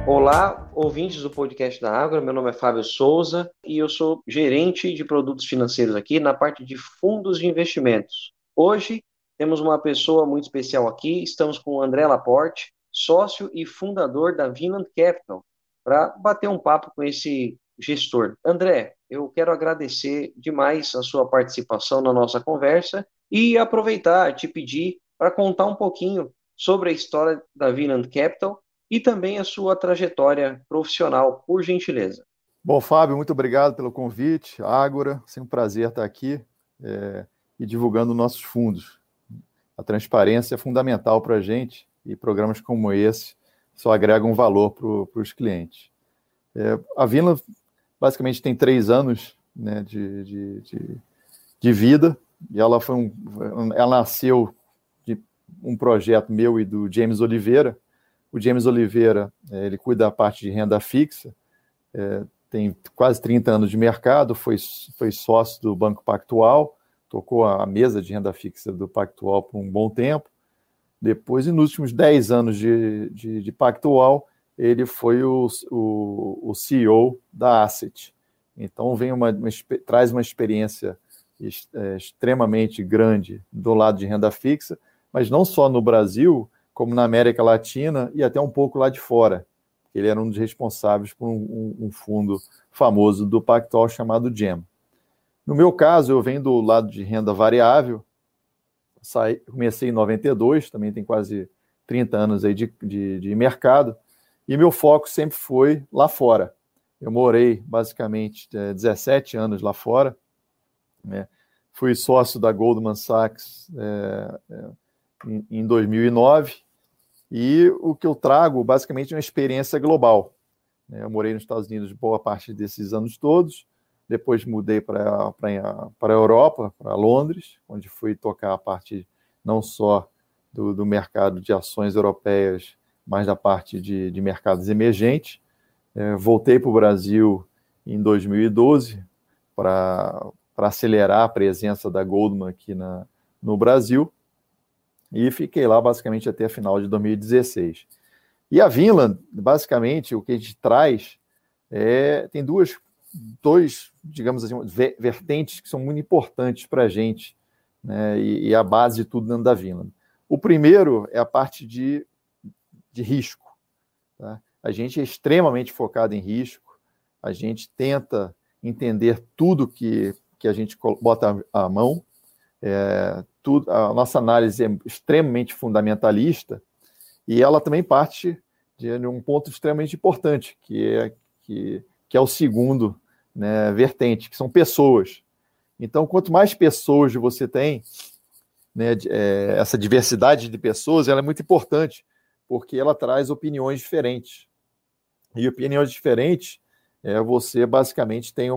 Olá, ouvintes do podcast da Ágora, meu nome é Fábio Souza e eu sou gerente de produtos financeiros aqui na parte de fundos de investimentos. Hoje temos uma pessoa muito especial aqui, estamos com o André Laporte, sócio e fundador da Vinland Capital, para bater um papo com esse gestor. André, eu quero agradecer demais a sua participação na nossa conversa e aproveitar, te pedir para contar um pouquinho sobre a história da Vinland Capital e também a sua trajetória profissional, por gentileza. Bom, Fábio, muito obrigado pelo convite. Ágora, sempre um prazer estar aqui e divulgando nossos fundos. A transparência é fundamental para a gente e programas como esse só agregam valor para os clientes. A Vinland basicamente tem 3 anos, né, de vida e ela nasceu de um projeto meu e do James Oliveira. O James Oliveira, ele cuida da parte de renda fixa, tem quase 30 anos de mercado, foi sócio do Banco Pactual, tocou a mesa de renda fixa do Pactual por um bom tempo. Depois, e nos últimos 10 anos de Pactual, ele foi o CEO da Asset. Então, traz uma experiência extremamente grande do lado de renda fixa, mas não só no Brasil, como na América Latina e até um pouco lá de fora. Ele era um dos responsáveis por um fundo famoso do Pactual chamado GEM. No meu caso, eu venho do lado de renda variável, comecei em 92, também tem quase 30 anos aí de mercado, e meu foco sempre foi lá fora. Eu morei basicamente 17 anos lá fora, né? Fui sócio da Goldman Sachs em 2009, e o que eu trago, basicamente, é uma experiência global. Eu morei nos Estados Unidos boa parte desses anos todos, depois mudei para a Europa, para Londres, onde fui tocar a parte não só do mercado de ações europeias, mas da parte de mercados emergentes. Voltei para o Brasil em 2012 para acelerar a presença da Goldman aqui no Brasil, e fiquei lá basicamente até a final de 2016. E a Vinland, basicamente, o que a gente traz tem dois, digamos assim, vertentes que são muito importantes para a gente, né, e a base de tudo dentro da Vinland. O primeiro é a parte de risco. Tá? A gente é extremamente focado em risco, a gente tenta entender tudo que a gente bota à mão, a nossa análise é extremamente fundamentalista e ela também parte de um ponto extremamente importante, que é o segundo, né, vertente, que são pessoas. Então, quanto mais pessoas você tem, né, essa diversidade de pessoas, ela é muito importante, porque ela traz opiniões diferentes. E opiniões diferentes, você basicamente tem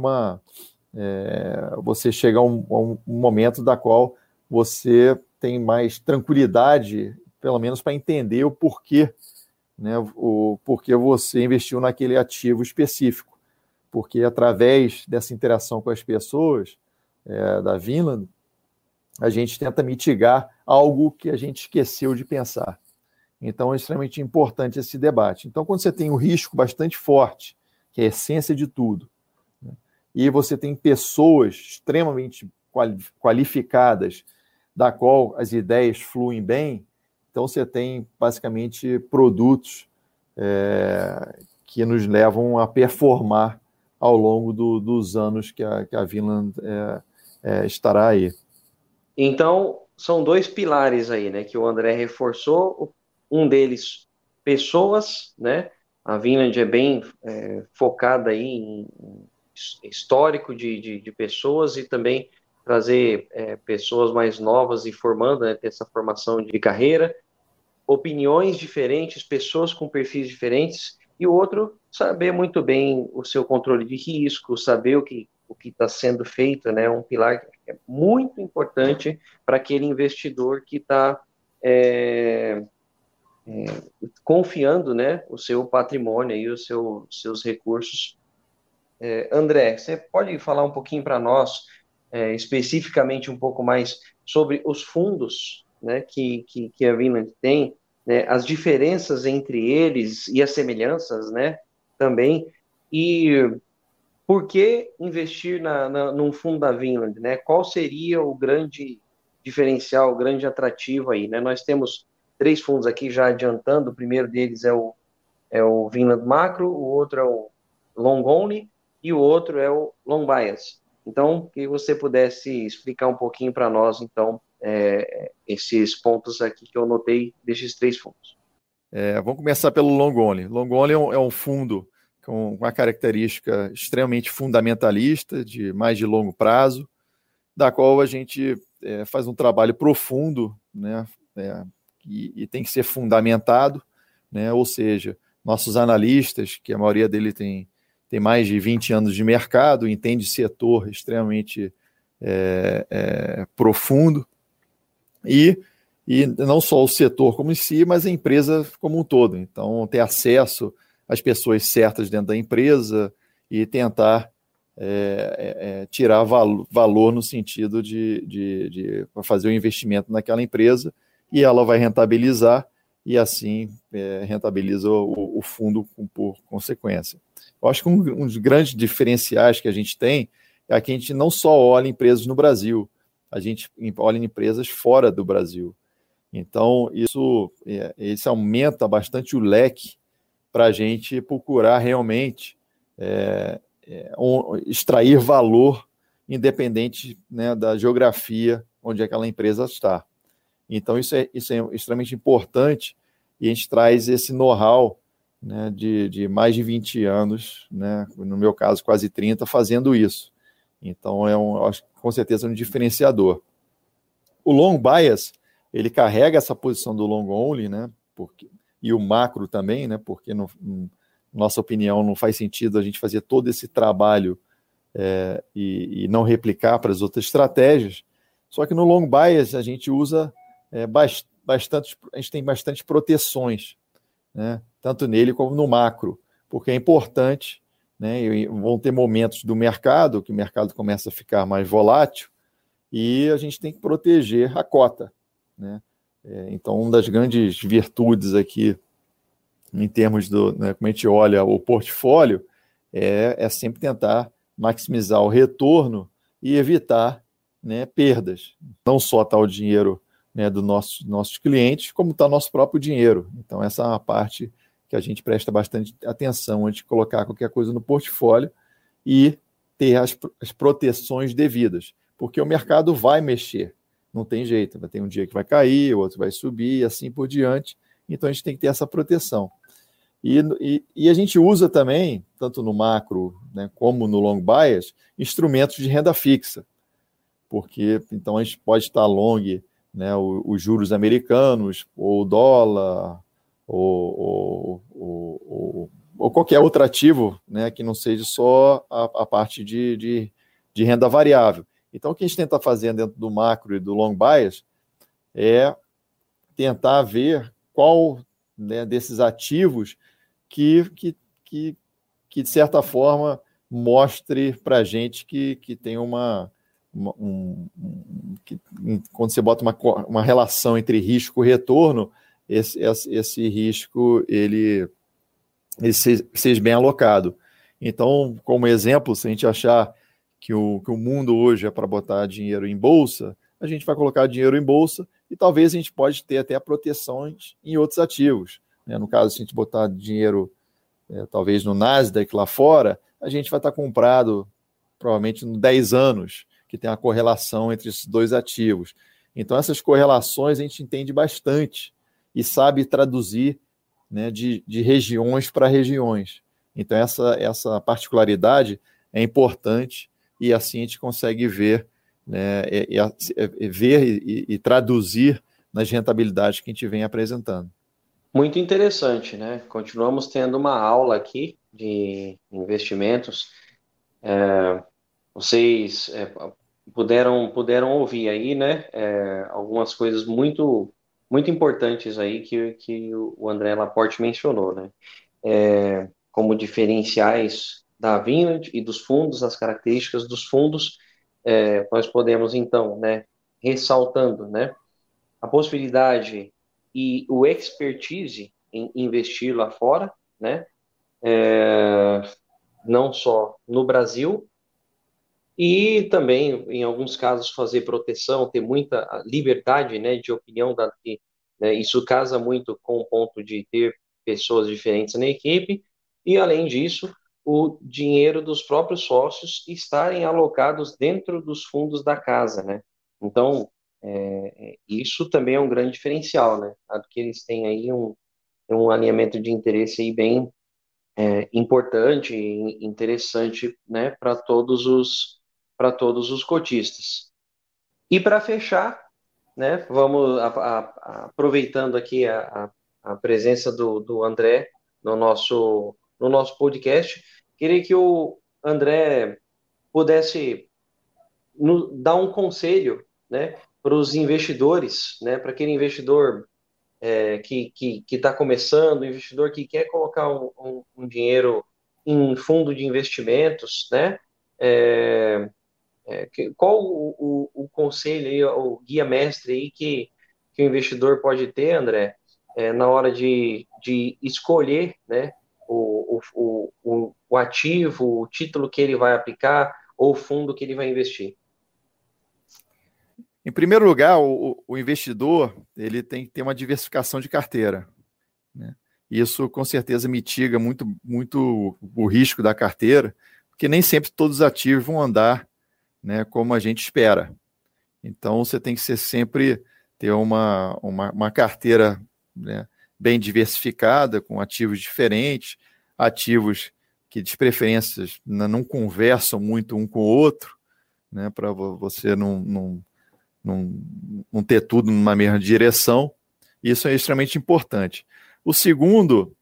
você chega a um momento da qual você tem mais tranquilidade, pelo menos para entender o porquê, né, o porquê você investiu naquele ativo específico. Porque através dessa interação com as pessoas da Vinland, a gente tenta mitigar algo que a gente esqueceu de pensar. Então é extremamente importante esse debate. Então, quando você tem um risco bastante forte, que é a essência de tudo, né, e você tem pessoas extremamente qualificadas, da qual as ideias fluem bem, então você tem basicamente produtos que nos levam a performar ao longo dos anos que a Vinland estará aí. Então, são 2 pilares aí, né, que o André reforçou. Um deles, pessoas, né? A Vinland é bem focada aí em histórico de pessoas e também trazer pessoas mais novas e formando, né, ter essa formação de carreira, opiniões diferentes, pessoas com perfis diferentes, e o outro, saber muito bem o seu controle de risco, saber o que está sendo feito, né, um pilar que é muito importante para aquele investidor que está confiando, né, o seu patrimônio e os seus recursos. André, você pode falar um pouquinho para nós, especificamente um pouco mais sobre os fundos, né, que a Vinland tem, né, as diferenças entre eles e as semelhanças, né, também, e por que investir num fundo da Vinland, né? Qual seria o grande diferencial, o grande atrativo aí, né? Nós temos três fundos aqui já adiantando, o primeiro deles é o Vinland Macro, o outro é o Long Only e o outro é o Long Bias. Então, que você pudesse explicar um pouquinho para nós, então, esses pontos aqui que eu notei desses três fundos. Vamos começar pelo Long Only. Long Only é um fundo com uma característica extremamente fundamentalista, de mais de longo prazo, da qual a gente faz um trabalho profundo, né, e tem que ser fundamentado, né, ou seja, nossos analistas, que a maioria deles tem mais de 20 anos de mercado, entende setor extremamente profundo, e não só o setor como em si, mas a empresa como um todo. Então, ter acesso às pessoas certas dentro da empresa e tentar tirar valor no sentido de fazer o investimento naquela empresa, e ela vai rentabilizar, e assim rentabiliza o fundo por consequência. Eu acho que um dos grandes diferenciais que a gente tem é que a gente não só olha empresas no Brasil, a gente olha em empresas fora do Brasil. Então, isso aumenta bastante o leque para a gente procurar realmente extrair valor independente, né, da geografia onde aquela empresa está. Então, isso é extremamente importante, e a gente traz esse know-how, né, de mais de 20 anos, né, no meu caso quase 30, fazendo isso. Então, acho que com certeza um diferenciador. O long bias, ele carrega essa posição do long only, né, e o macro também, né, porque, nossa opinião, não faz sentido a gente fazer todo esse trabalho e não replicar para as outras estratégias. Só que no long bias a gente usa bastante, a gente tem bastante proteções, né, tanto nele como no macro, porque é importante, né, e vão ter momentos do mercado que o mercado começa a ficar mais volátil, e a gente tem que proteger a cota, né? Então, uma das grandes virtudes aqui, em termos né, como a gente olha o portfólio, é sempre tentar maximizar o retorno e evitar, né, perdas. Não só está o dinheiro, né, dos nossos clientes, como está nosso próprio dinheiro. Então, essa é uma parte que a gente presta bastante atenção antes de colocar qualquer coisa no portfólio, e ter as proteções devidas, porque o mercado vai mexer, não tem jeito, vai ter um dia que vai cair, o outro vai subir, e assim por diante. Então, a gente tem que ter essa proteção. E a gente usa também, tanto no macro, né, como no long bias, instrumentos de renda fixa, porque então a gente pode estar long, né, os juros americanos, ou o dólar, ou qualquer outro ativo, né, que não seja só a parte de renda variável. Então, o que a gente tenta fazer dentro do macro e do long bias é tentar ver qual, né, desses ativos que de certa forma, mostre para a gente que tem quando você bota uma relação entre risco e retorno, esse risco ele seja bem alocado. Então, como exemplo, se a gente achar que o mundo hoje é para botar dinheiro em bolsa, a gente vai colocar dinheiro em bolsa, e talvez a gente pode ter até proteções em outros ativos, né? No caso, se a gente botar dinheiro talvez no Nasdaq lá fora, a gente vai estar comprado provavelmente em 10 anos, que tem uma correlação entre esses dois ativos. Então, essas correlações a gente entende bastante e sabe traduzir, né, de regiões para regiões. Então, essa particularidade é importante, e assim a gente consegue ver, né, ver e traduzir nas rentabilidades que a gente vem apresentando. Muito interessante, né? Continuamos tendo uma aula aqui de investimentos. Vocês puderam ouvir aí, né? Algumas coisas muito importantes aí que o André Laporte mencionou, né? Como diferenciais da Vinland e dos fundos, as características dos fundos, nós podemos então, né? Ressaltando, né? A possibilidade e o expertise em investir lá fora, né? Não só no Brasil, e também, em alguns casos, fazer proteção, ter muita liberdade, né, de opinião, dado que, né, isso casa muito com o ponto de ter pessoas diferentes na equipe, e, além disso, o dinheiro dos próprios sócios estarem alocados dentro dos fundos da casa, né? Então, isso também é um grande diferencial, né? Dado que eles têm aí um alinhamento de interesse aí bem importante e interessante, né, para todos os cotistas. E para fechar, né, vamos aproveitando aqui a presença do André no nosso podcast, queria que o André pudesse dar um conselho, né, para os investidores, né, para aquele investidor que está começando, o investidor que quer colocar um dinheiro em fundo de investimentos, né? É, qual o conselho aí, o guia mestre aí que o investidor pode ter, André, na hora de escolher, né, o ativo, o título que ele vai aplicar ou o fundo que ele vai investir? Em primeiro lugar, o investidor ele tem que ter uma diversificação de carteira, né? Isso com certeza mitiga muito, muito o risco da carteira, porque nem sempre todos os ativos vão andar, né, como a gente espera. Então você tem que sempre ter uma carteira, né, bem diversificada, com ativos diferentes, ativos que de preferência não conversam muito um com o outro, né, para você não ter tudo numa mesma direção. Isso é extremamente importante. O segundo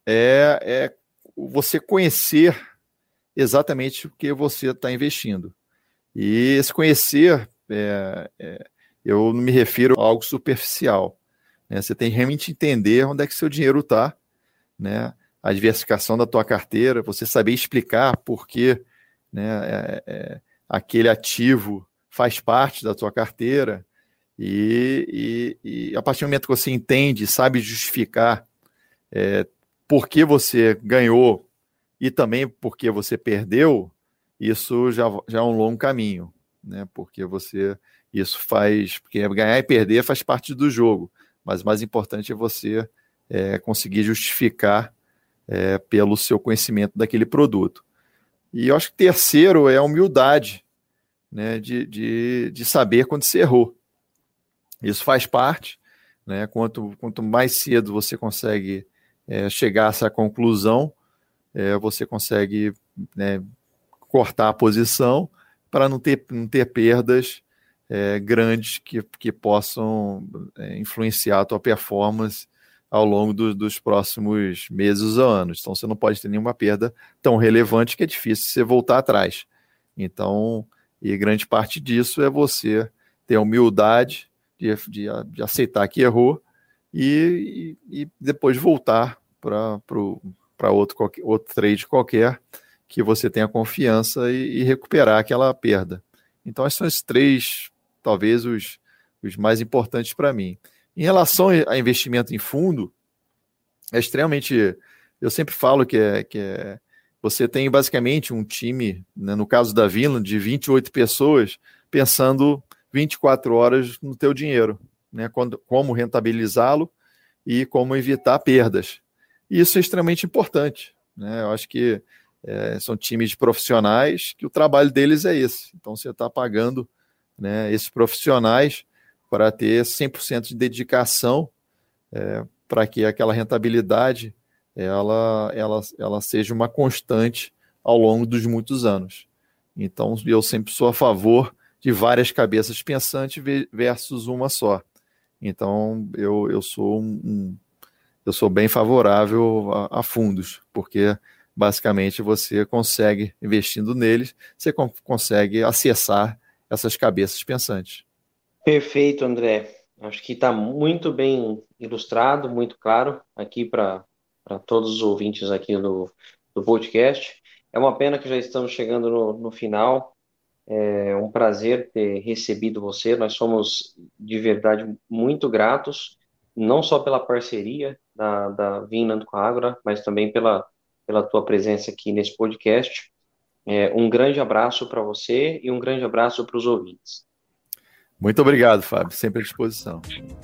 é você conhecer exatamente o que você está investindo. E esse conhecer, eu não me refiro a algo superficial, né? Você tem que realmente entender onde é que seu dinheiro está, né? A diversificação da tua carteira, você saber explicar por que, né, aquele ativo faz parte da tua carteira, e a partir do momento que você entende, sabe justificar por que você ganhou e também por que você perdeu, isso já é um longo caminho, né? Porque porque ganhar e perder faz parte do jogo, mas o mais importante é você conseguir justificar pelo seu conhecimento daquele produto. E eu acho que terceiro é a humildade, né, de saber quando você errou. Isso faz parte, né? Quanto mais cedo você consegue chegar a essa conclusão, você consegue, né, cortar a posição para não ter perdas grandes que possam influenciar a tua performance ao longo dos próximos meses ou anos. Então, você não pode ter nenhuma perda tão relevante que é difícil você voltar atrás. Então, e grande parte disso é você ter a humildade de aceitar que errou e depois voltar para outro trade qualquer que você tenha confiança e recuperar aquela perda. Então, esses são os três, talvez, os mais importantes para mim. Em relação a investimento em fundo, é extremamente... Eu sempre falo que você tem basicamente um time, né, no caso da Vinland, de 28 pessoas, pensando 24 horas no teu dinheiro, né, como rentabilizá-lo e como evitar perdas. E isso é extremamente importante, né? Eu acho que são times de profissionais que o trabalho deles é esse. Então, você está pagando, né, esses profissionais para ter 100% de dedicação para que aquela rentabilidade ela seja uma constante ao longo dos muitos anos. Então, eu sempre sou a favor de várias cabeças pensantes versus uma só. Então, eu sou bem favorável a fundos, porque basicamente você consegue, investindo neles, você consegue acessar essas cabeças pensantes. Perfeito, André. Acho que está muito bem ilustrado, muito claro aqui para todos os ouvintes aqui do podcast. É uma pena que já estamos chegando no final. É um prazer ter recebido você. Nós somos de verdade muito gratos. não só pela parceria da Vinland com a Ágora, mas também pela tua presença aqui nesse podcast. Um grande abraço para você e um grande abraço para os ouvintes. Muito obrigado, Fábio. Sempre à disposição.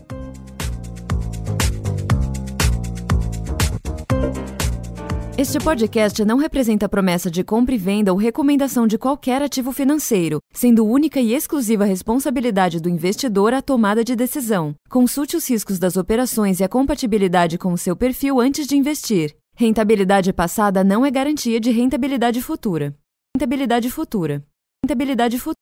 Este podcast não representa promessa de compra e venda ou recomendação de qualquer ativo financeiro, sendo única e exclusiva responsabilidade do investidor a tomada de decisão. Consulte os riscos das operações e a compatibilidade com o seu perfil antes de investir. Rentabilidade passada não é garantia de rentabilidade futura. Rentabilidade futura. Rentabilidade futura.